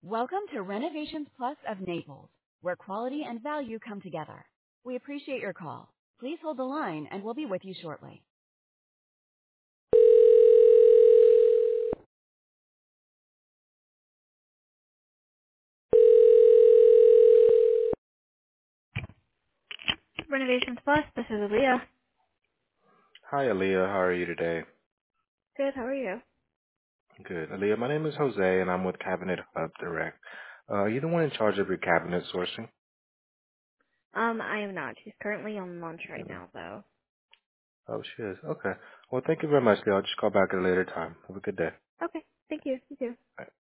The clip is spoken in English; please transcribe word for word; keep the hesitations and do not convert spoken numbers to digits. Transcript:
Welcome to Renovations Plus of Naples, where quality and value come together. We appreciate your call. Please hold the line and we'll be with you shortly. Renovations Plus, this is Aaliyah. Hi, Aaliyah. How are you today? Good, how are you? Good. Aaliyah, my name is Jose, and I'm with Cabinet Hub Direct. Uh, are you the one in charge of your cabinet sourcing? Um, I am not. She's currently on lunch right You know. now, though. Oh, she is. Okay. Well, thank you very much, Lee. I'll just call back at a later time. Have a good day. Okay, thank you. You too. Bye.